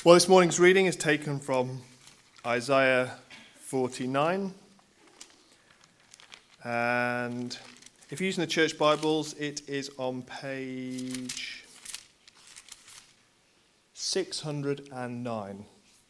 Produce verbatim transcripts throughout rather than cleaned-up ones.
Well, this morning's reading is taken from Isaiah forty-nine. And if you're using the church Bibles, it is on page six hundred nine.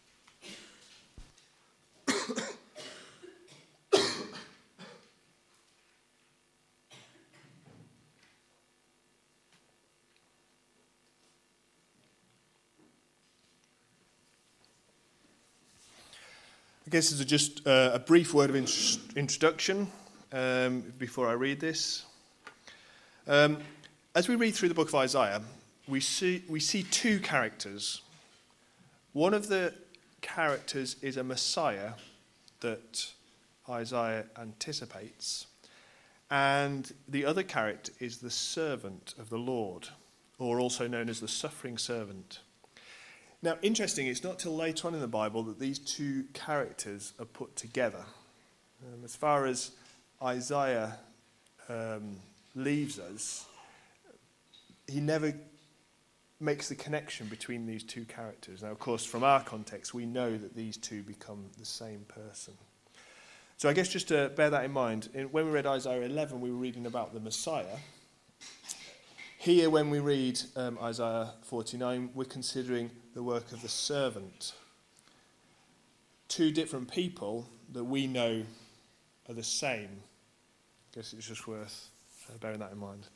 I guess this is just uh, a brief word of in- introduction um, before I read this. Um, as we read through the book of Isaiah, we see we see two characters. One of the characters is a Messiah that Isaiah anticipates, and the other character is the servant of the Lord, or also known as the suffering servant. Now, interesting, it's not till later on in the Bible that these two characters are put together. Um, as far as Isaiah um, leaves us, he never makes the connection between these two characters. Now, of course, from our context, we know that these two become the same person. So I guess just to bear that in mind, in, when we read Isaiah eleven, we were reading about the Messiah. Here, when we read um, Isaiah forty-nine, we're considering the work of the servant. Two different people that we know are the same. I guess it's just worth uh, bearing that in mind.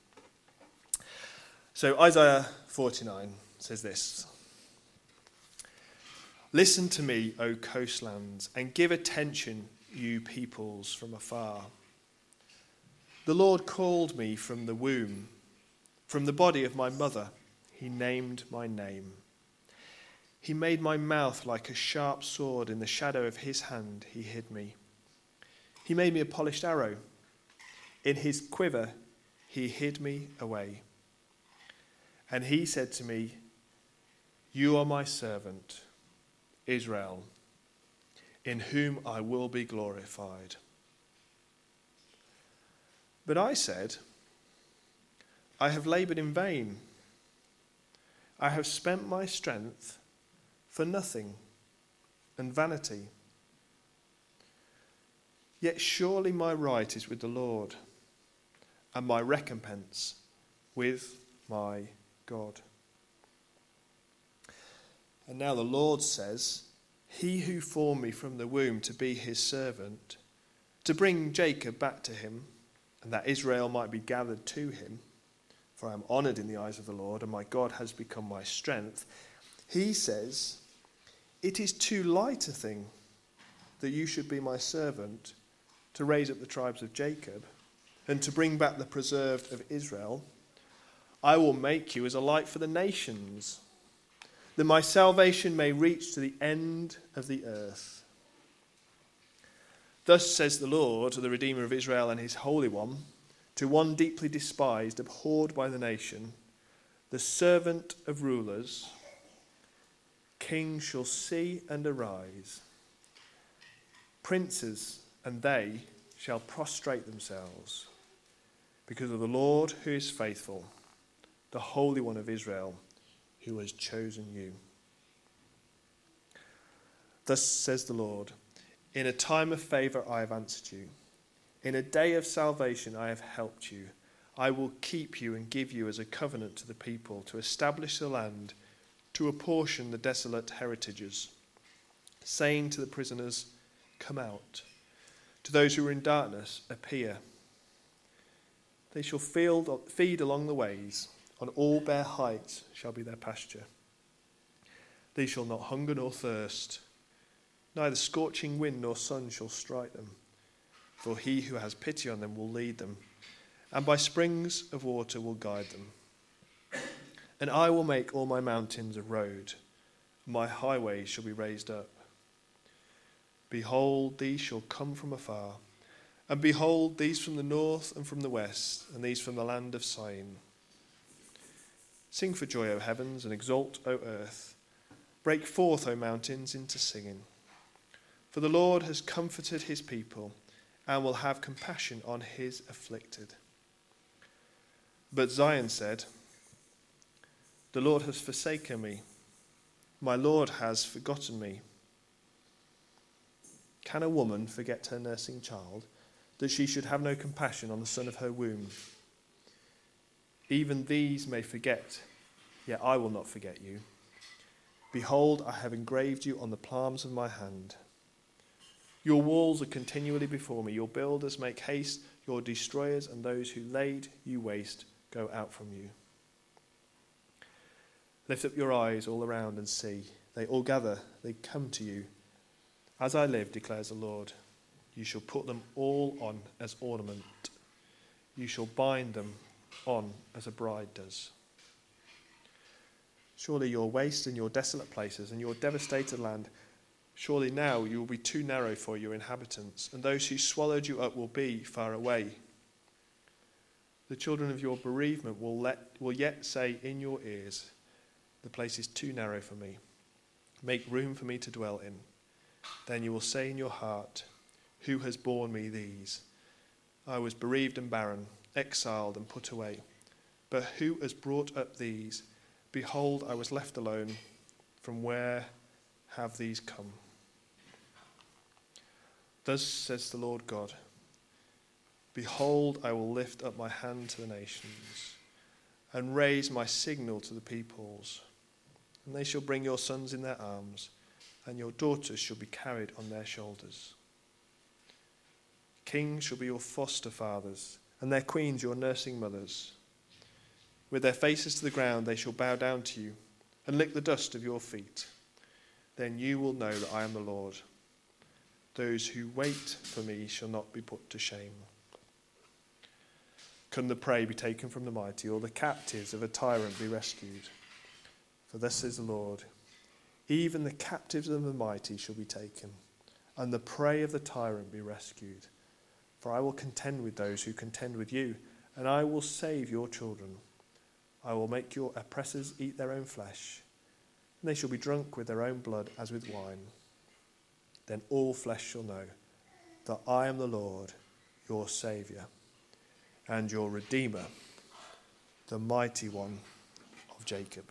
So Isaiah forty-nine says this: "Listen to me, O coastlands, and give attention, you peoples from afar. The Lord called me from the womb. From the body of my mother, he named my name. He made my mouth like a sharp sword. In the shadow of his hand, he hid me. He made me a polished arrow. In his quiver, he hid me away. And he said to me, 'You are my servant, Israel, in whom I will be glorified.' But I said, 'I have labored in vain. I have spent my strength for nothing and vanity. Yet surely my right is with the Lord, and my recompense with my God.' And now the Lord says, 'He who formed me from the womb to be his servant, to bring Jacob back to him, and that Israel might be gathered to him, for I am honoured in the eyes of the Lord, and my God has become my strength,' he says, 'It is too light a thing that you should be my servant, to raise up the tribes of Jacob, and to bring back the preserved of Israel. I will make you as a light for the nations, that my salvation may reach to the end of the earth. Thus says the Lord, to the Redeemer of Israel and his Holy One, to one deeply despised, abhorred by the nation, the servant of rulers, kings shall see and arise. Princes and they shall prostrate themselves, because of the Lord who is faithful, the Holy One of Israel, who has chosen you. Thus says the Lord, in a time of favour I have answered you. In a day of salvation I have helped you. I will keep you and give you as a covenant to the people, to establish the land, to apportion the desolate heritages, saying to the prisoners, come out. To those who are in darkness, appear. They shall feed along the ways. On all bare heights shall be their pasture. They shall not hunger nor thirst. Neither scorching wind nor sun shall strike them. For he who has pity on them will lead them, and by springs of water will guide them. And I will make all my mountains a road, and my highways shall be raised up. Behold, these shall come from afar, and behold, these from the north and from the west, and these from the land of Syene. Sing for joy, O heavens, and exult, O earth. Break forth, O mountains, into singing. For the Lord has comforted his people, and will have compassion on his afflicted. But Zion said, the Lord has forsaken me. My Lord has forgotten me. Can a woman forget her nursing child, that she should have no compassion on the son of her womb? Even these may forget, yet I will not forget you. Behold, I have engraved you on the palms of my hand. Your walls are continually before me. Your builders make haste. Your destroyers and those who laid you waste go out from you. Lift up your eyes all around and see. They all gather. They come to you. As I live, declares the Lord, you shall put them all on as ornament. You shall bind them on as a bride does. Surely your waste and your desolate places and your devastated land, surely now you will be too narrow for your inhabitants, and those who swallowed you up will be far away. The children of your bereavement will, let, will yet say in your ears, the place is too narrow for me. Make room for me to dwell in. Then you will say in your heart, who has borne me these? I was bereaved and barren, exiled and put away. But who has brought up these? Behold, I was left alone. From where have these come? Thus says the Lord God, behold, I will lift up my hand to the nations and raise my signal to the peoples. And they shall bring your sons in their arms, and your daughters shall be carried on their shoulders. Kings shall be your foster fathers, and their queens your nursing mothers. With their faces to the ground they shall bow down to you, and lick the dust of your feet. Then you will know that I am the Lord. Those who wait for me shall not be put to shame. Can the prey be taken from the mighty, or the captives of a tyrant be rescued? For thus says the Lord, even the captives of the mighty shall be taken, and the prey of the tyrant be rescued. For I will contend with those who contend with you, and I will save your children. I will make your oppressors eat their own flesh, and they shall be drunk with their own blood as with wine. Then all flesh shall know that I am the Lord, your Saviour, and your Redeemer, the mighty one of Jacob.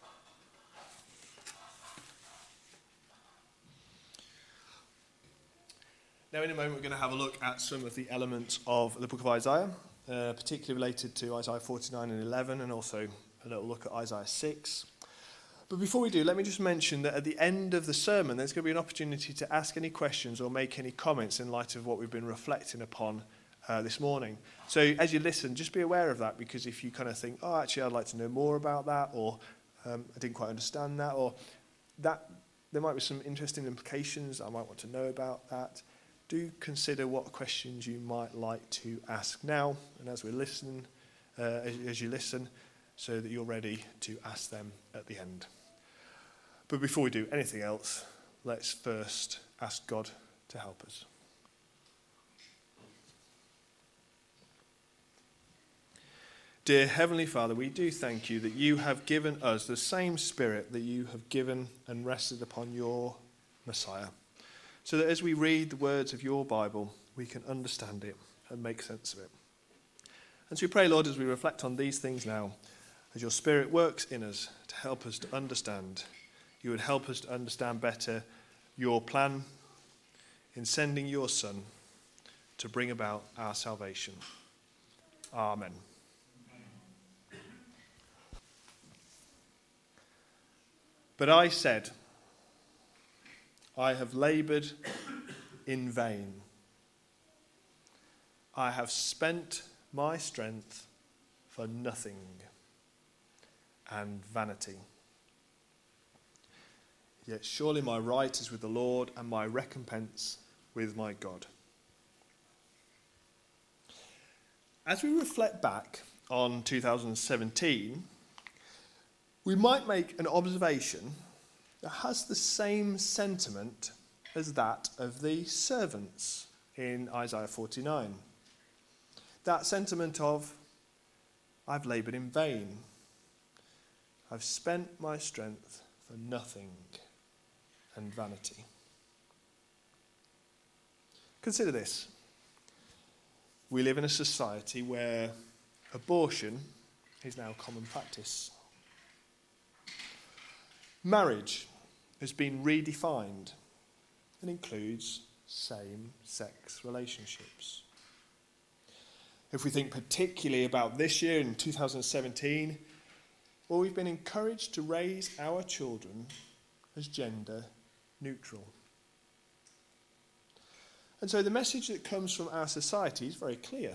Now, in a moment, we're going to have a look at some of the elements of the book of Isaiah, uh, particularly related to Isaiah forty-nine and eleven, and also a little look at Isaiah six. But before we do, let me just mention that at the end of the sermon, there's going to be an opportunity to ask any questions or make any comments in light of what we've been reflecting upon uh, this morning. So as you listen, just be aware of that, because if you kind of think, oh, actually, I'd like to know more about that, or um, I didn't quite understand that, or that there might be some interesting implications I might want to know about that, do consider what questions you might like to ask now, and as we listen, uh, as, as you listen, so that you're ready to ask them at the end. But before we do anything else, let's first ask God to help us. Dear Heavenly Father, we do thank you that you have given us the same Spirit that you have given and rested upon your Messiah, so that as we read the words of your Bible, we can understand it and make sense of it. And so we pray, Lord, as we reflect on these things now, as your Spirit works in us to help us to understand, you would help us to understand better your plan in sending your Son to bring about our salvation. Amen. But I said, I have laboured in vain. I have spent my strength for nothing and vanity. Yet surely my right is with the Lord, and my recompense with my God. As we reflect back on two thousand seventeen, we might make an observation that has the same sentiment as that of the servants in Isaiah forty-nine. That sentiment of, I've laboured in vain. I've spent my strength for nothing and vanity. Consider this. We live in a society where abortion is now common practice. Marriage has been redefined and includes same-sex relationships. If we think particularly about this year in two thousand seventeen, well, we've been encouraged to raise our children as gender neutral. And so the message that comes from our society is very clear.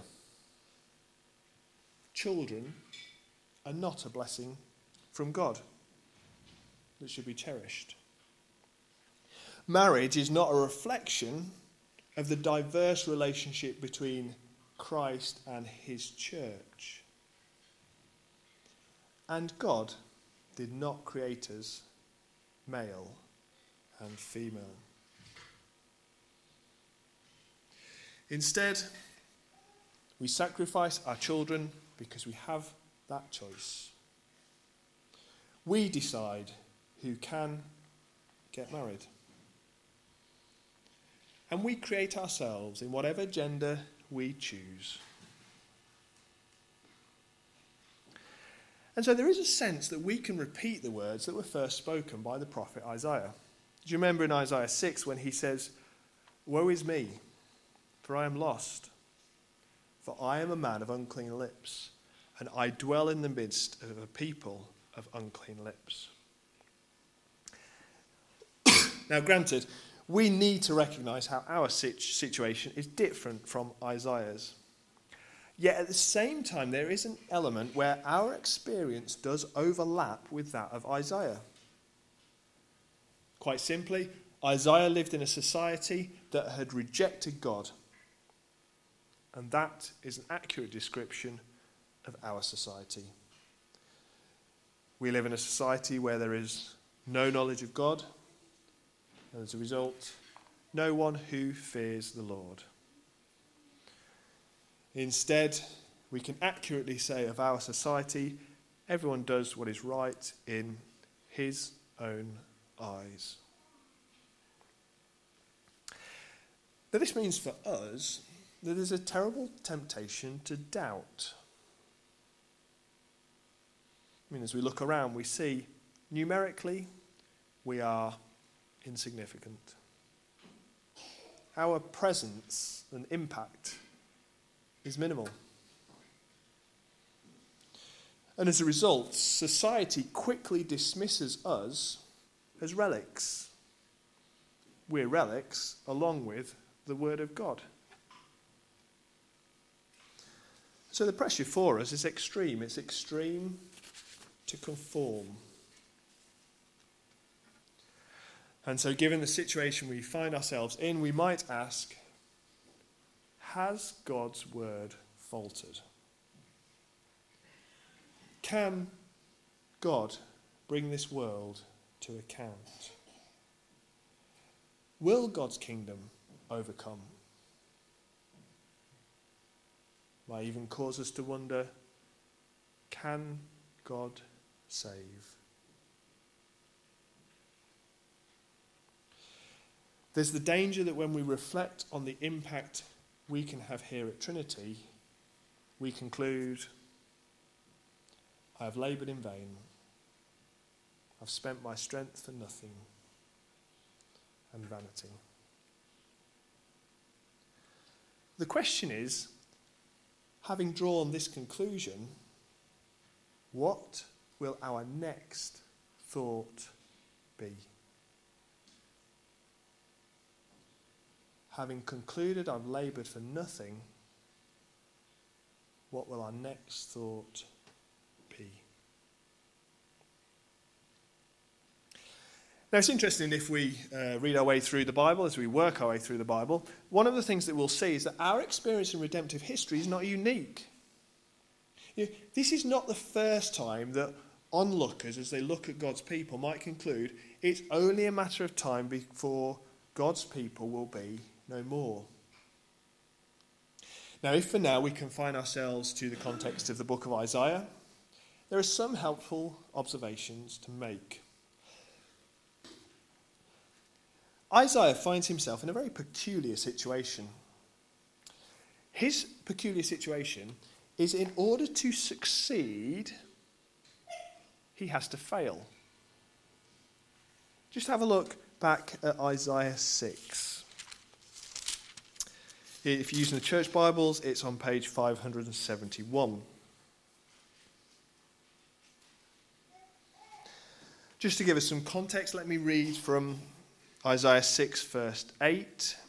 Children are not a blessing from God that should be cherished. Marriage is not a reflection of the diverse relationship between Christ and his church. And God did not create us male and female. Instead, we sacrifice our children because we have that choice. We decide who can get married. And we create ourselves in whatever gender we choose. And so there is a sense that we can repeat the words that were first spoken by the prophet Isaiah. Do you remember in Isaiah six when he says, "Woe is me, for I am lost, for I am a man of unclean lips, and I dwell in the midst of a people of unclean lips." Now, granted, we need to recognise how our situation is different from Isaiah's. Yet at the same time, there is an element where our experience does overlap with that of Isaiah. Quite simply, Isaiah lived in a society that had rejected God. And that is an accurate description of our society. We live in a society where there is no knowledge of God, and as a result, no one who fears the Lord. Instead, we can accurately say of our society, everyone does what is right in his own eyes. Now, this means for us that there's a terrible temptation to doubt. I mean, as we look around, we see numerically we are insignificant. Our presence and impact is minimal. And as a result, society quickly dismisses us as relics. We're relics along with the Word of God. So the pressure for us is extreme. It's extreme to conform. And so given the situation we find ourselves in, we might ask, has God's word faltered? Can God bring this world to account? Will God's kingdom overcome? Might even cause us to wonder, can God save? There's the danger that when we reflect on the impact we can have here at Trinity, we conclude, I have laboured in vain. I've spent my strength for nothing and vanity. The question is, having drawn this conclusion, what will our next thought be? Having concluded I've laboured for nothing, what will our next thought be? Now it's interesting if we uh, read our way through the Bible, as we work our way through the Bible, one of the things that we'll see is that our experience in redemptive history is not unique. You know, this is not the first time that onlookers, as they look at God's people, might conclude it's only a matter of time before God's people will be no more. Now, if for now we confine ourselves to the context of the book of Isaiah, there are some helpful observations to make. Isaiah finds himself in a very peculiar situation. His peculiar situation is in order to succeed, he has to fail. just have a look back at Isaiah six. If you're using the church Bibles, it's on page five hundred seventy-one. Just to give us some context, let me read from Isaiah six, verse eight.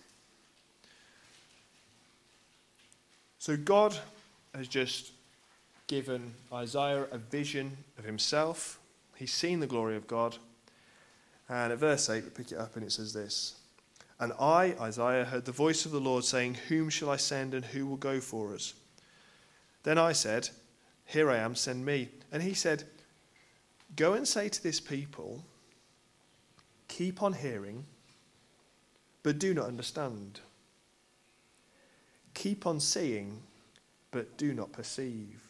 So God has just given Isaiah a vision of himself. He's seen the glory of God. And at verse eight, we pick it up and it says this. And I, Isaiah, heard the voice of the Lord saying, whom shall I send and who will go for us? Then I said, here I am, send me. And he said, go and say to this people, keep on hearing, but do not understand. Keep on seeing, but do not perceive.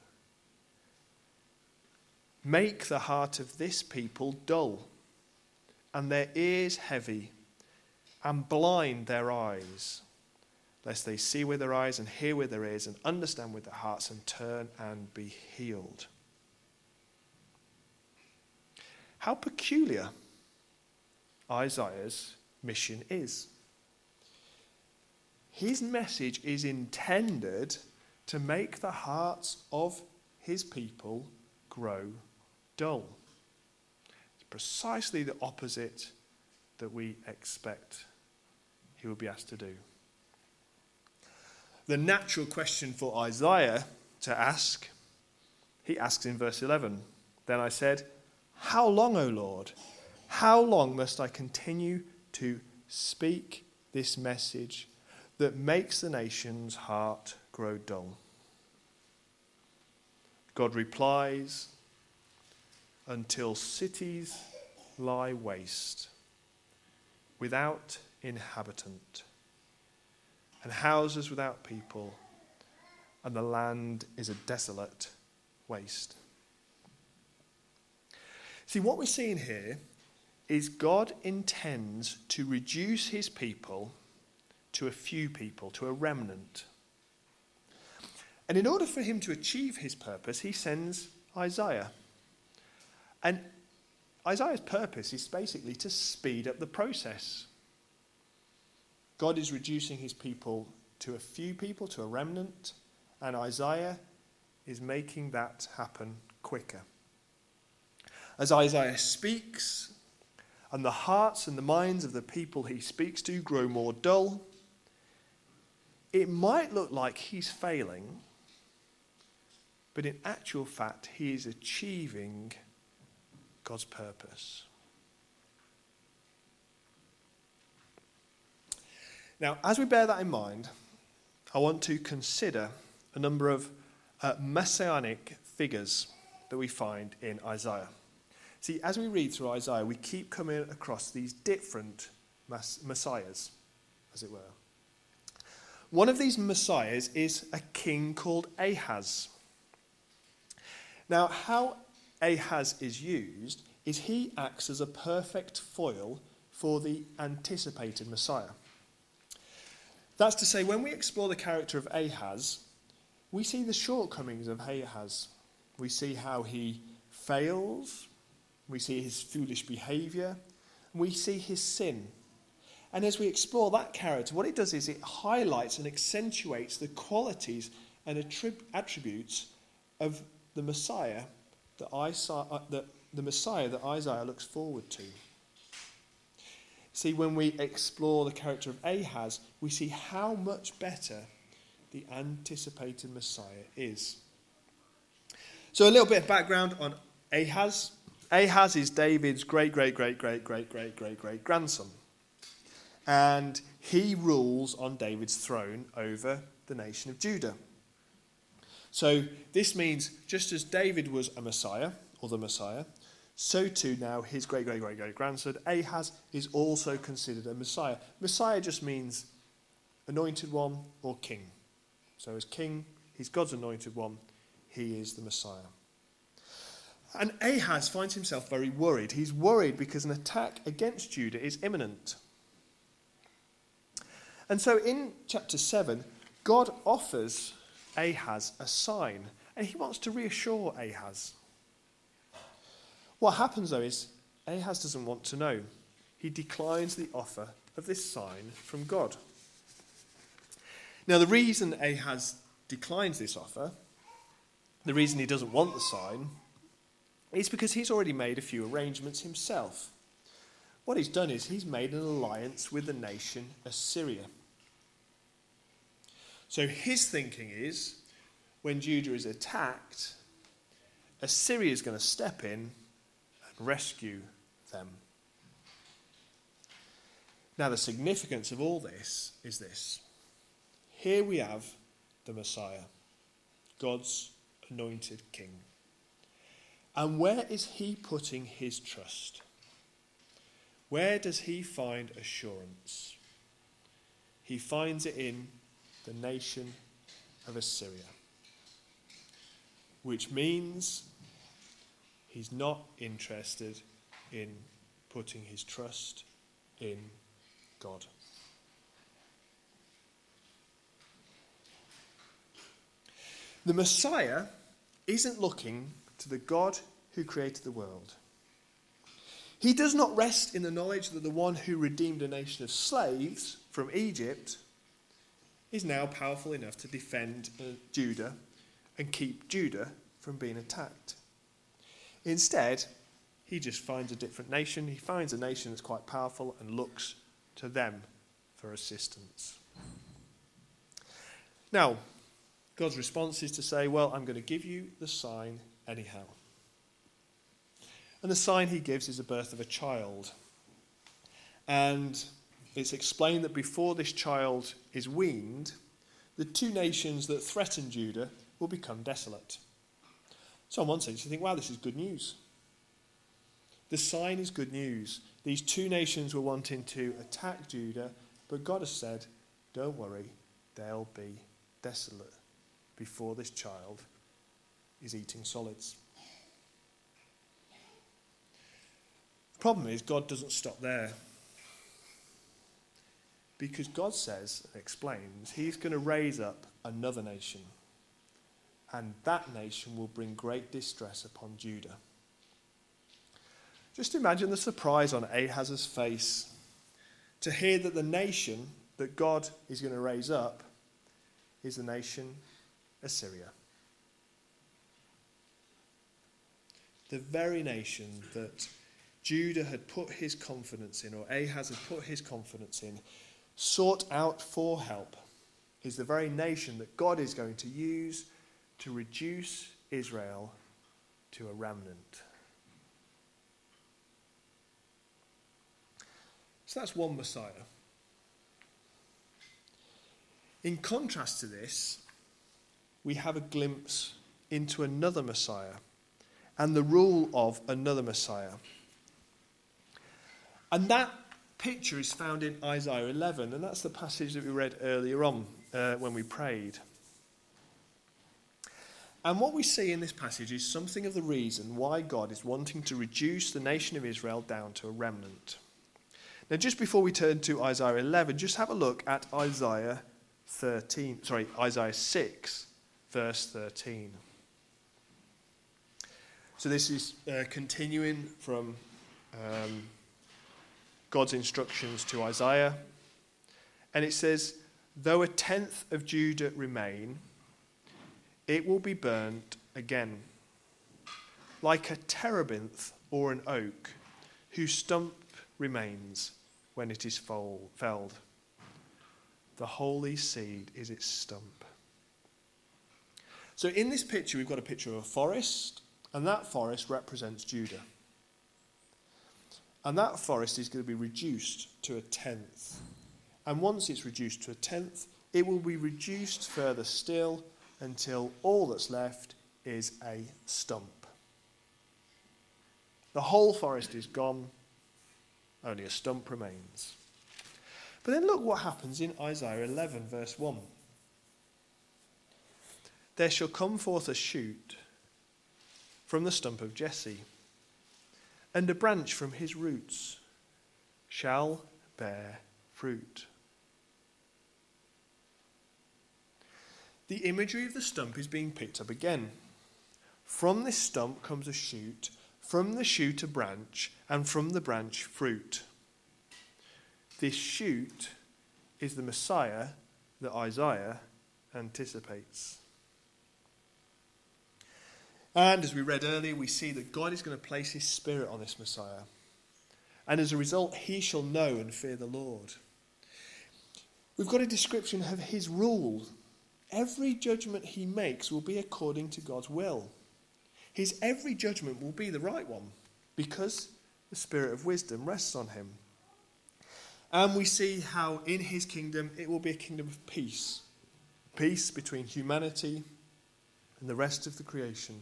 Make the heart of this people dull, and their ears heavy, and blind their eyes, lest they see with their eyes and hear with their ears and understand with their hearts and turn and be healed. How peculiar Isaiah's mission is. His message is intended to make the hearts of his people grow dull. It's precisely the opposite that we expect he will be asked to do. The natural question for Isaiah to ask, he asks in verse eleven. Then I said, how long, O Lord? How long must I continue to speak this message that makes the nation's heart grow dull? God replies, until cities lie waste, without inhabitant, and houses without people, and the land is a desolate waste. See, what we're seeing here is God intends to reduce his people to a few people, to a remnant. And in order for him to achieve his purpose, he sends Isaiah. And Isaiah's purpose is basically to speed up the process. God is reducing his people to a few people, to a remnant, and Isaiah is making that happen quicker. As Isaiah speaks, and the hearts and the minds of the people he speaks to grow more dull, it might look like he's failing, but in actual fact, he is achieving God's purpose. Now, as we bear that in mind, I want to consider a number of uh, messianic figures that we find in Isaiah. See, as we read through Isaiah, we keep coming across these different mess- messiahs, as it were. One of these messiahs is a king called Ahaz. Now, how Ahaz is used is he acts as a perfect foil for the anticipated Messiah. That's to say, when we explore the character of Ahaz, we see the shortcomings of Ahaz. We see how he fails, we see his foolish behaviour, we see his sin. And as we explore that character, what it does is it highlights and accentuates the qualities and attrib- attributes of the Messiah that, Isaiah, uh, that the Messiah that Isaiah looks forward to. See, when we explore the character of Ahaz, we see how much better the anticipated Messiah is. So a little bit of background on Ahaz. Ahaz is David's great, great, great, great, great, great, great, great grandson. And he rules on David's throne over the nation of Judah. So this means just as David was a Messiah, or the Messiah, so too now his great, great, great, great grandson, Ahaz, is also considered a Messiah. Messiah just means anointed one or king. So as king, he's God's anointed one. He is the Messiah. And Ahaz finds himself very worried. He's worried because an attack against Judah is imminent. And so in chapter seven, God offers Ahaz a sign, and he wants to reassure Ahaz. What happens, though, is Ahaz doesn't want to know. he declines the offer of this sign from God. Now, the reason Ahaz declines this offer, the reason he doesn't want the sign, is because he's already made a few arrangements himself. What he's done is he's made an alliance with the nation Assyria. So his thinking is, when Judah is attacked, Assyria is going to step in and rescue them. Now, the significance of all this is this. Here we have the Messiah, God's anointed king. And where is he putting his trust? Where does he find assurance? He finds it in the nation of Assyria, which means he's not interested in putting his trust in God. The Messiah isn't looking to the God who created the world. He does not rest in the knowledge that the one who redeemed a nation of slaves from Egypt is now powerful enough to defend uh, Judah and keep Judah from being attacked. Instead, he just finds a different nation. He finds a nation that's quite powerful and looks to them for assistance. Now, God's response is to say, well, I'm going to give you the sign anyhow. And the sign he gives is the birth of a child. And it's explained that before this child is weaned, the two nations that threaten Judah will become desolate. So in one sense you think, wow, this is good news. The sign is good news. These two nations were wanting to attack Judah, but God has said, don't worry, they'll be desolate before this child is eating solids. The problem is God doesn't stop there. Because God says, and explains, he's going to raise up another nation. And that nation will bring great distress upon Judah. Just imagine the surprise on Ahaz's face to hear that the nation that God is going to raise up is the nation Assyria. The very nation that Judah had put his confidence in, or Ahaz had put his confidence in, sought out for help, is the very nation that God is going to use to reduce Israel to a remnant. So that's one Messiah. In contrast to this, we have a glimpse into another Messiah and the rule of another Messiah. And that picture is found in Isaiah eleven, and that's the passage that we read earlier on uh, when we prayed. And what we see in this passage is something of the reason why God is wanting to reduce the nation of Israel down to a remnant. Now, just before we turn to Isaiah eleven, just have a look at Isaiah thirteen, sorry, Isaiah six, verse thirteen. So this is uh, continuing from um, God's instructions to Isaiah. And it says, though a tenth of Judah remain, it will be burnt again, like a terebinth or an oak, whose stump remains when it is felled. The holy seed is its stump. So in this picture, we've got a picture of a forest, and that forest represents Judah. And that forest is going to be reduced to a tenth. And once it's reduced to a tenth, it will be reduced further still until all that's left is a stump. The whole forest is gone, only a stump remains. But then look what happens in Isaiah eleven, verse one. There shall come forth a shoot from the stump of Jesse, and a branch from his roots shall bear fruit. The imagery of the stump is being picked up again. From this stump comes a shoot, from the shoot a branch, and from the branch fruit. this shoot is the Messiah that Isaiah anticipates. And as we read earlier, we see that God is going to place his Spirit on this Messiah. And as a result, he shall know and fear the Lord. We've got a description of his rule. Every judgment he makes will be according to God's will. His every judgment will be the right one because the Spirit of wisdom rests on him. And we see how in his kingdom it will be a kingdom of peace. Peace between humanity and the rest of the creation.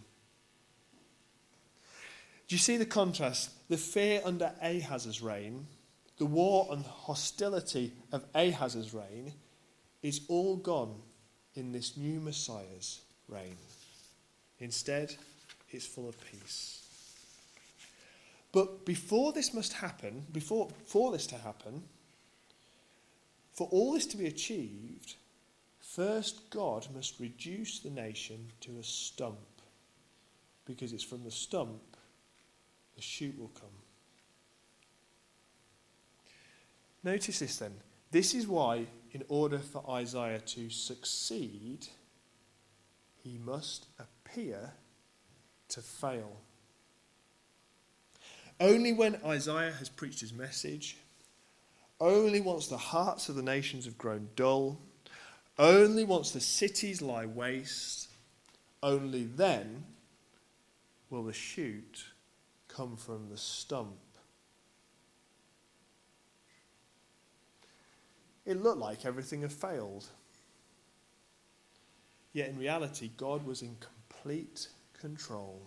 Do you see the contrast? The fear under Ahaz's reign, the war and hostility of Ahaz's reign is all gone in this new Messiah's reign. Instead, it's full of peace. But before this must happen, before for this to happen, for all this to be achieved, first God must reduce the nation to a stump, because it's from the stump the shoot will come. Notice this then. This is why, in order for Isaiah to succeed, he must appear to fail. Only when Isaiah has preached his message, only once the hearts of the nations have grown dull, only once the cities lie waste, only then will the shoot come from the stump. It looked like everything had failed. Yet in reality, God was in complete control.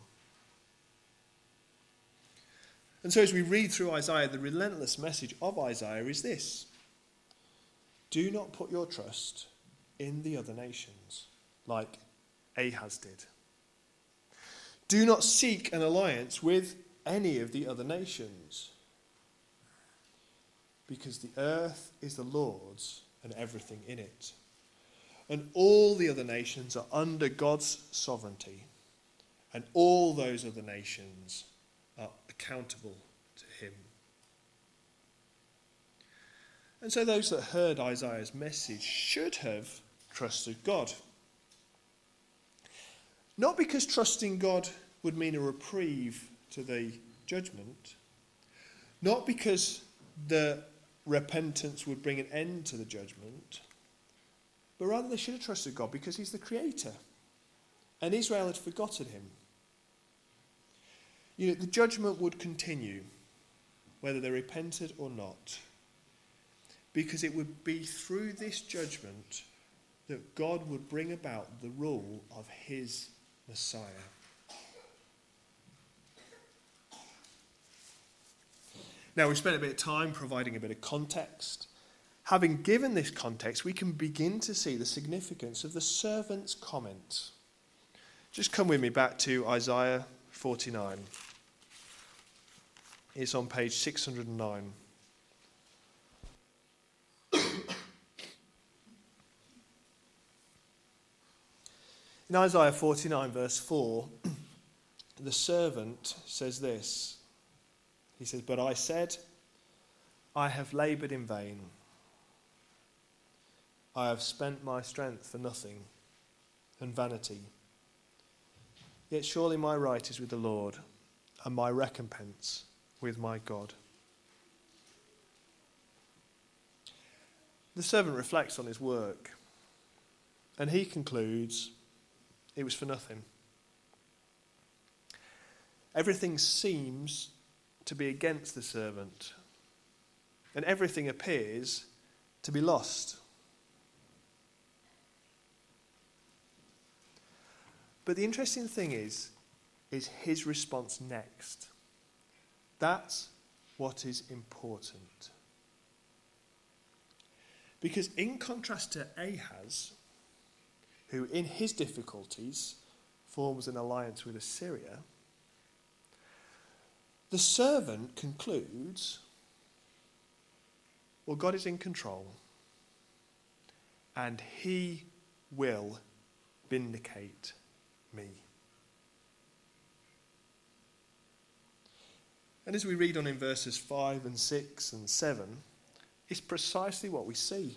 And so as we read through Isaiah, the relentless message of Isaiah is this: do not put your trust in the other nations, like Ahaz did. Do not seek an alliance with any of the other nations, because the earth is the Lord's and everything in it. And all the other nations are under God's sovereignty, and all those other nations are accountable to him. And so those that heard Isaiah's message should have trusted God. Not because trusting God would mean a reprieve to the judgment, not because the repentance would bring an end to the judgment, but rather they should have trusted God because he's the creator, and Israel had forgotten him. You know, the judgment would continue, whether they repented or not, because it would be through this judgment that God would bring about the rule of his Messiah. Now, we've spent a bit of time providing a bit of context. Having given this context, we can begin to see the significance of the servant's comment. Just come with me back to Isaiah forty-nine. It's on page six hundred nine. In Isaiah forty-nine, verse four, the servant says this. He says, "But I said, I have laboured in vain. I have spent my strength for nothing and vanity. Yet surely my right is with the Lord, and my recompense with my God." The servant reflects on his work, and he concludes it was for nothing. Everything seems to be against the servant, and everything appears to be lost. But the interesting thing is, is his response next. That's what is important. Because in contrast to Ahaz, who in his difficulties forms an alliance with Assyria, the servant concludes, well, God is in control, and he will vindicate me. And as we read on in verses five and six and seven, is precisely what we see.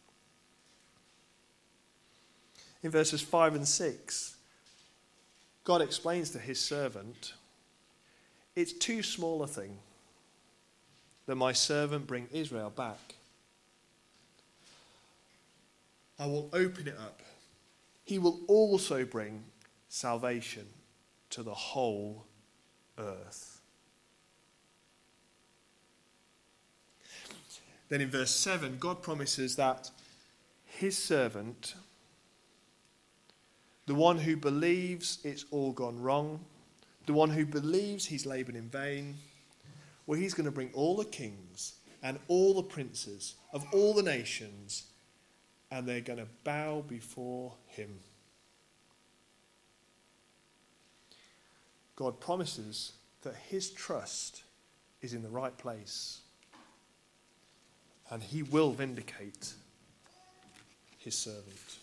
In verses five and six, God explains to his servant, it's too small a thing that my servant bring Israel back. I will open it up. He will also bring salvation to the whole earth. Then in verse seven, God promises that his servant, the one who believes it's all gone wrong, the one who believes he's laboured in vain, well, he's going to bring all the kings and all the princes of all the nations, and they're going to bow before him. God promises that his trust is in the right place, and he will vindicate his servant.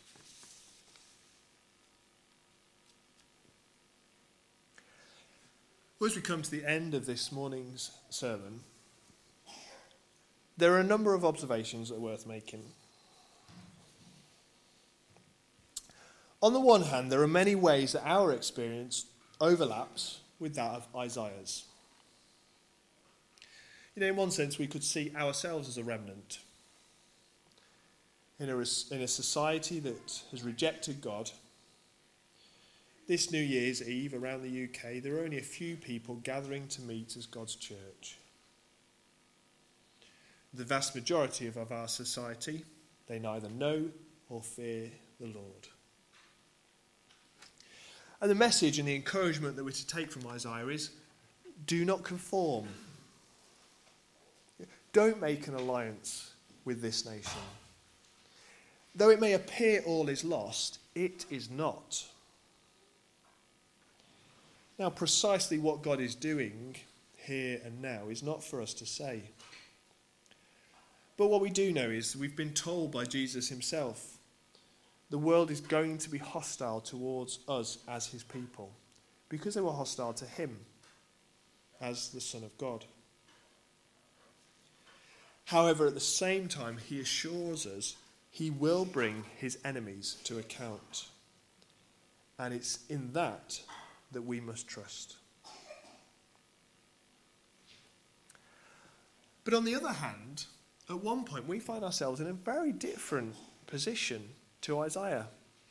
Well, as we come to the end of this morning's sermon, there are a number of observations that are worth making. On the one hand, there are many ways that our experience overlaps with that of Isaiah's. You know, in one sense, we could see ourselves as a remnant. In a, in a society that has rejected God, this New Year's Eve around the U K, there are only a few people gathering to meet as God's church. The vast majority of, of our society, they neither know or fear the Lord. And the message and the encouragement that we're to take from Isaiah is, do not conform. Don't make an alliance with this nation. Though it may appear all is lost, it is not. Now, precisely what God is doing here and now is not for us to say. But what we do know is we've been told by Jesus himself, the world is going to be hostile towards us as his people, because they were hostile to him as the Son of God. However, at the same time, he assures us he will bring his enemies to account. And it's in that that we must trust. But on the other hand, at one point we find ourselves in a very different position to Isaiah.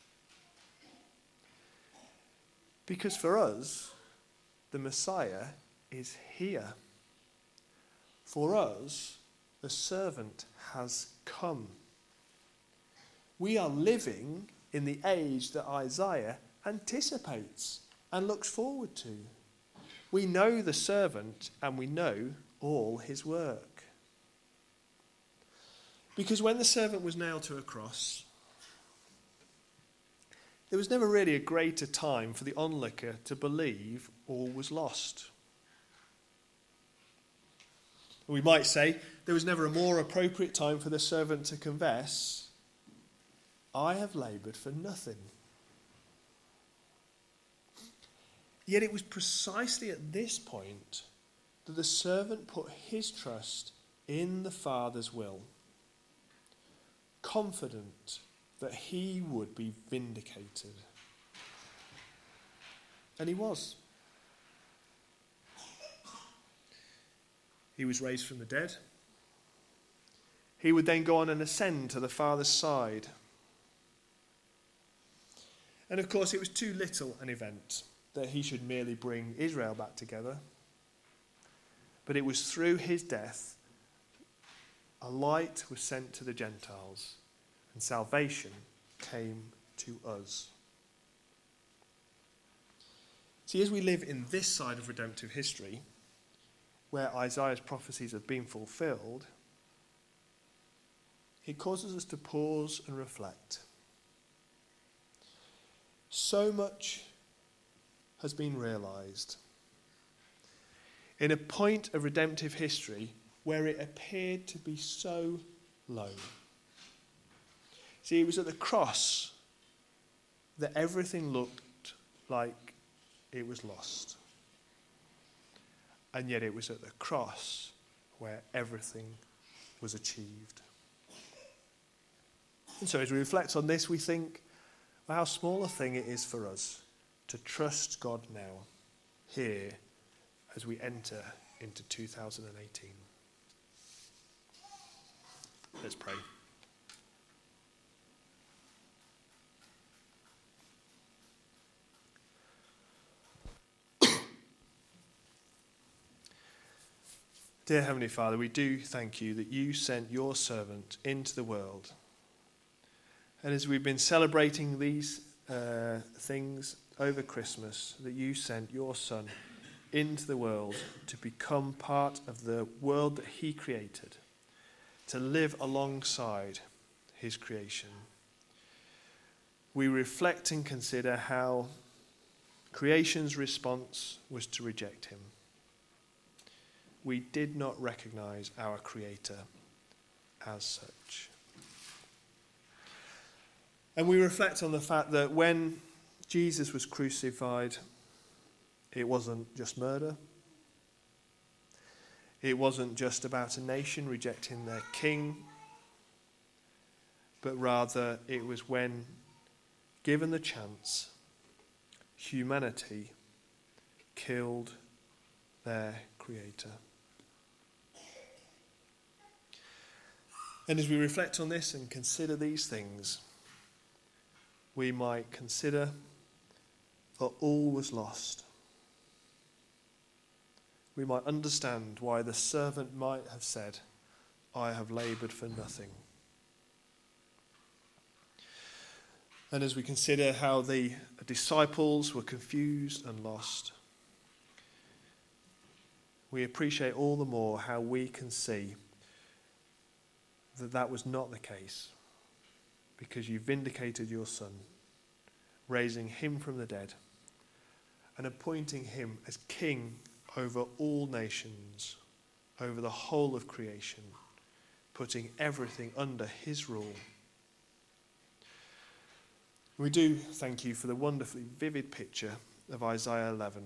Because for us, the Messiah is here. For us, the servant has come. We are living in the age that Isaiah anticipates and looks forward to. We know the servant and we know all his work. Because when the servant was nailed to a cross, there was never really a greater time for the onlooker to believe all was lost. We might say there was never a more appropriate time for the servant to confess, I have laboured for nothing. Yet it was precisely at this point that the servant put his trust in the Father's will, confident that he would be vindicated. And he was. He was raised from the dead. He would then go on and ascend to the Father's side. And of course, it was too little an event that he should merely bring Israel back together. But it was through his death a light was sent to the Gentiles and salvation came to us. See, as we live in this side of redemptive history, where Isaiah's prophecies have been fulfilled, it causes us to pause and reflect. So much has been realised in a point of redemptive history where it appeared to be so low. See, it was at the cross that everything looked like it was lost. And yet it was at the cross where everything was achieved. And so as we reflect on this, we think well, how small a thing it is for us to trust God now, here, as we enter into two thousand eighteen. Let's pray. Dear Heavenly Father, we do thank you that you sent your servant into the world. And as we've been celebrating these uh, things over Christmas, that you sent your Son into the world to become part of the world that he created, to live alongside his creation. We reflect and consider how creation's response was to reject him. We did not recognize our Creator as such. And we reflect on the fact that when Jesus was crucified, it wasn't just murder. It wasn't just about a nation rejecting their king, but rather it was when, given the chance, humanity killed their Creator. And as we reflect on this and consider these things, we might consider that all was lost. We might understand why the servant might have said, I have laboured for nothing. And as we consider how the disciples were confused and lost, we appreciate all the more how we can see that that was not the case, because you vindicated your Son, raising him from the dead and appointing him as king over all nations, over the whole of creation, putting everything under his rule. We do thank you for the wonderfully vivid picture of Isaiah eleven,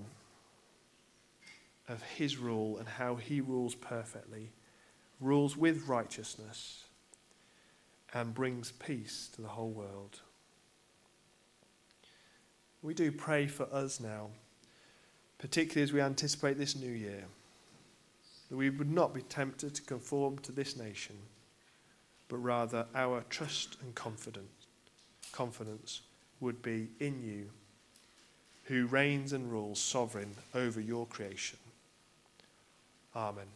of his rule and how he rules perfectly, rules with righteousness, and brings peace to the whole world. We do pray for us now, particularly as we anticipate this new year, that we would not be tempted to conform to this nation, but rather our trust and confidence, confidence would be in you, who reigns and rules sovereign over your creation. Amen.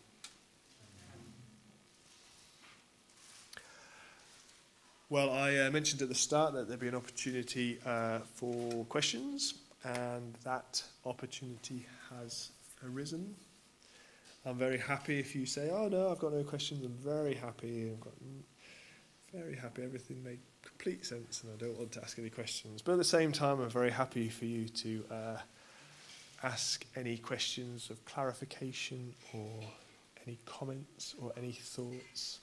Well, I uh, mentioned at the start that there'd be an opportunity uh, for questions, and that opportunity has arisen. I'm very happy if you say, oh no, I've got no questions. I'm very happy. I've got very happy. Everything made complete sense, and I don't want to ask any questions. But at the same time, I'm very happy for you to uh, ask any questions of clarification or any comments or any thoughts.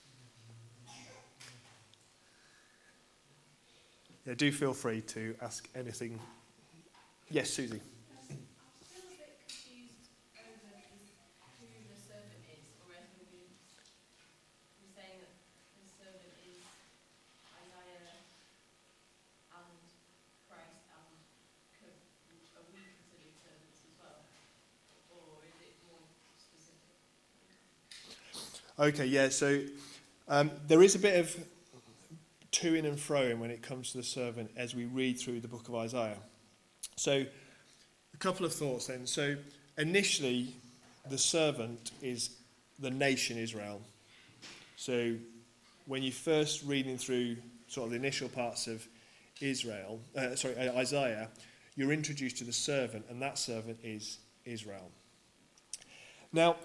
Yeah, do feel free to ask anything. Yes, Susie. I'm still a bit confused over this, who the servant is, or as maybe you're saying that the servant is Isaiah and Christ, and could, are we considered servants as well? Or is it more specific? Okay, yeah, so um, there is a bit of to-ing and fro-ing when it comes to the servant as we read through the book of Isaiah. So, a couple of thoughts then. So, initially, the servant is the nation Israel. So, when you first reading through sort of the initial parts of Israel, uh, sorry, Isaiah, you're introduced to the servant, and that servant is Israel. Now,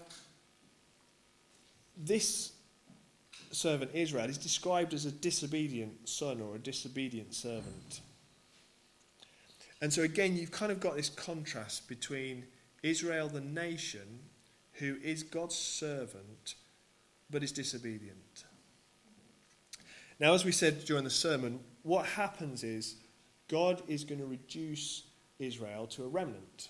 this servant Israel is described as a disobedient son or a disobedient servant. And so again, you've kind of got this contrast between Israel, the nation, who is God's servant, but is disobedient. Now, as we said during the sermon, what happens is God is going to reduce Israel to a remnant.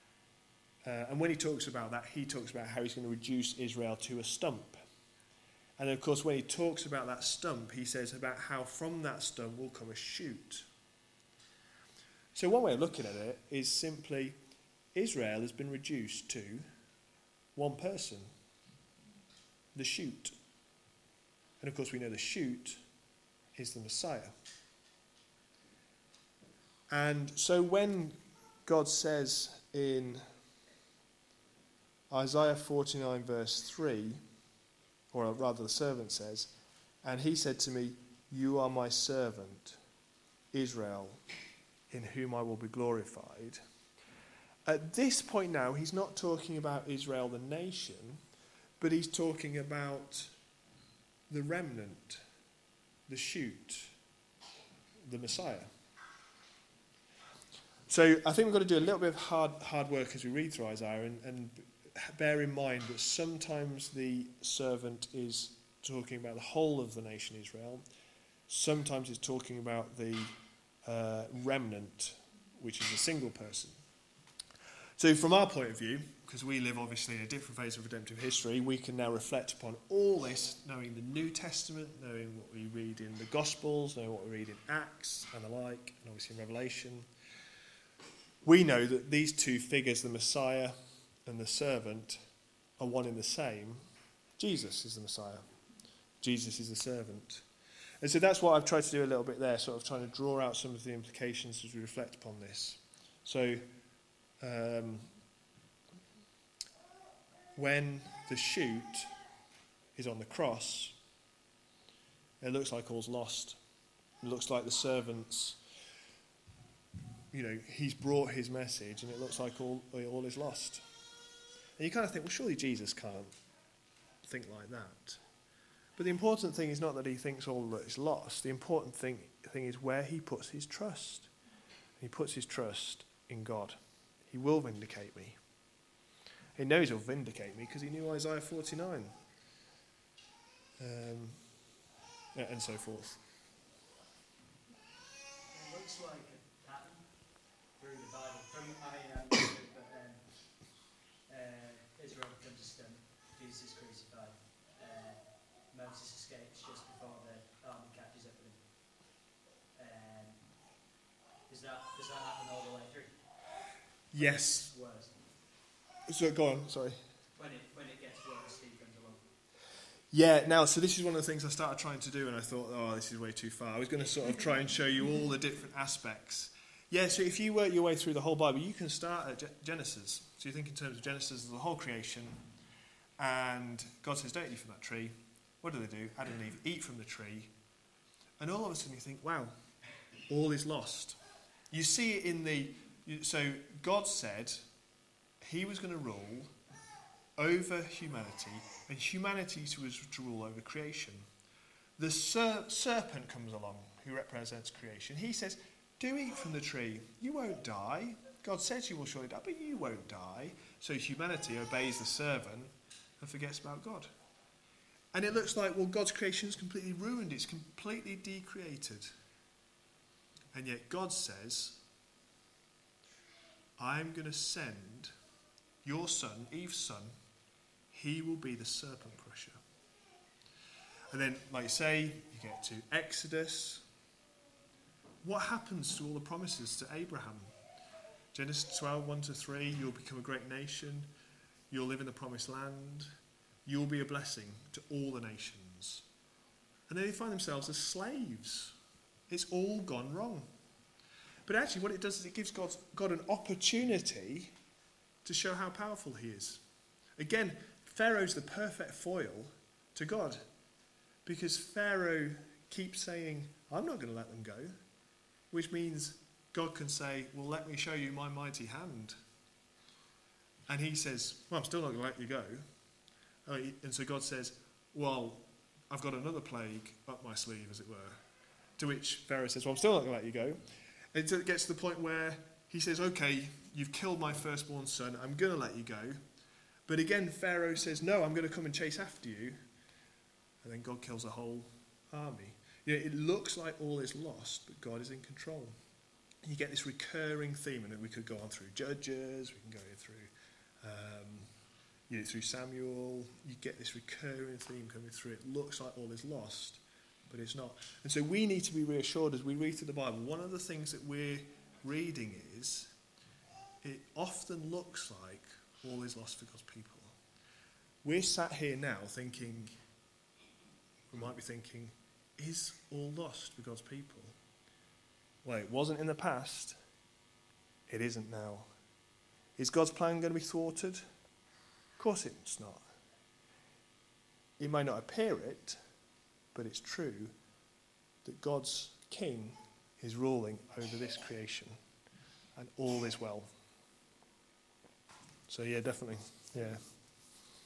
Uh, and when he talks about that, he talks about how he's going to reduce Israel to a stump. And of course, when he talks about that stump, he says about how from that stump will come a shoot. So one way of looking at it is simply Israel has been reduced to one person, the shoot. And of course, we know the shoot is the Messiah. And so when God says in Isaiah forty-nine verse three, or rather the servant says, and he said to me, you are my servant, Israel, in whom I will be glorified. At this point now, he's not talking about Israel the nation, but he's talking about the remnant, the shoot, the Messiah. So I think we've got to do a little bit of hard hard work as we read through Isaiah, and, and bear in mind that sometimes the servant is talking about the whole of the nation Israel. Sometimes it's talking about the uh, remnant, which is a single person. So from our point of view, because we live obviously in a different phase of redemptive history, we can now reflect upon all this, knowing the New Testament, knowing what we read in the Gospels, knowing what we read in Acts and the like, and obviously in Revelation. We know that these two figures, the Messiah and the servant, are one and the same. Jesus is the Messiah. Jesus is the servant. And so that's what I've tried to do a little bit there, sort of trying to draw out some of the implications as we reflect upon this. So, um, when the shoot is on the cross, it looks like all's lost. It looks like the servant's, you know, he's brought his message, and it looks like all all is lost. And you kind of think, well, surely Jesus can't think like that. But the important thing is not that he thinks all that is lost. The important thing, thing is where he puts his trust. He puts his trust in God. He will vindicate me. He knows he'll vindicate me because he knew Isaiah forty-nine. Um, and so forth. It looks like a pattern through the Bible. From I mean, I understood that um, uh, Israel becomes a stump, Jesus is crucified, uh, Moses escapes just before the army catches up with him. Um, is that does that happen all the way through? Yes. Worse. So go on, sorry. When it when it gets worse, he comes along. Yeah, now, so this is one of the things I started trying to do, and I thought, oh, this is way too far. I was going to sort of try and show you all the different aspects. Yeah, so if you work your way through the whole Bible, you can start at Genesis. So you think in terms of Genesis as the whole creation, and God says, don't eat from that tree. What do they do? Adam and Eve eat from the tree. And all of a sudden you think, wow, all is lost. You see it in the... So God said he was going to rule over humanity, and humanity was to rule over creation. The ser- serpent comes along, who represents creation. He says, do eat from the tree. You won't die. God says you will surely die, but you won't die. So humanity obeys the servant and forgets about God. And it looks like, well, God's creation is completely ruined. It's completely decreated. And yet God says, I'm going to send your son, Eve's son, he will be the serpent crusher. And then, like you say, you get to Exodus. What happens to all the promises to Abraham? Genesis twelve, one to three, you'll become a great nation. You'll live in the promised land. You'll be a blessing to all the nations. And then they find themselves as slaves. It's all gone wrong. But actually what it does is it gives God, God an opportunity to show how powerful he is. Again, Pharaoh's the perfect foil to God, because Pharaoh keeps saying, I'm not going to let them go, which means God can say, well, let me show you my mighty hand. And he says, well, I'm still not going to let you go. And so God says, well, I've got another plague up my sleeve, as it were. To which Pharaoh says, well, I'm still not going to let you go. And so it gets to the point where he says, okay, you've killed my firstborn son, I'm going to let you go. But again, Pharaoh says, no, I'm going to come and chase after you. And then God kills a whole army. You know, it looks like all is lost, but God is in control. You get this recurring theme, and we could go on through Judges, we can go through um, you know, through Samuel, you get this recurring theme coming through. It looks like all is lost, but it's not. And so we need to be reassured as we read through the Bible. One of the things that we're reading is it often looks like all is lost for God's people. We're sat here now thinking, we might be thinking, is all lost for God's people? Well, it wasn't in the past. It isn't now. Is God's plan going to be thwarted? Of course it's not. It may not appear it, but it's true that God's king is ruling over this creation and all is well. So yeah, definitely. Yeah.